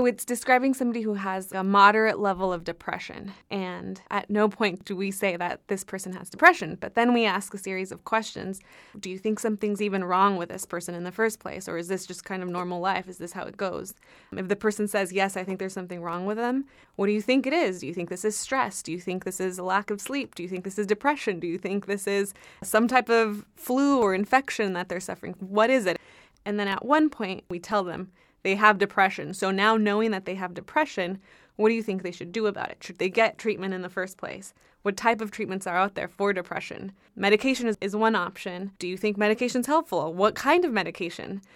it's describing somebody who has a moderate level of depression. And at no point do we say that this person has depression. But then we ask a series of questions. Do you think something's even wrong with this person in the first place? Or is this just kind of normal life? Is this how it goes? If the person says, yes, I think there's something wrong with them, what do you think it is? Do you think this is stress? Do you think this is a lack of sleep? Do you think this is depression? Do you think this is some type of flu or infection that they're suffering? What is it? And then at one point, we tell them they have depression. So now knowing that they have depression, what do you think they should do about it? Should they get treatment in the first place? What type of treatments are out there for depression? Medication is one option. Do you think medication's helpful? What kind of medication?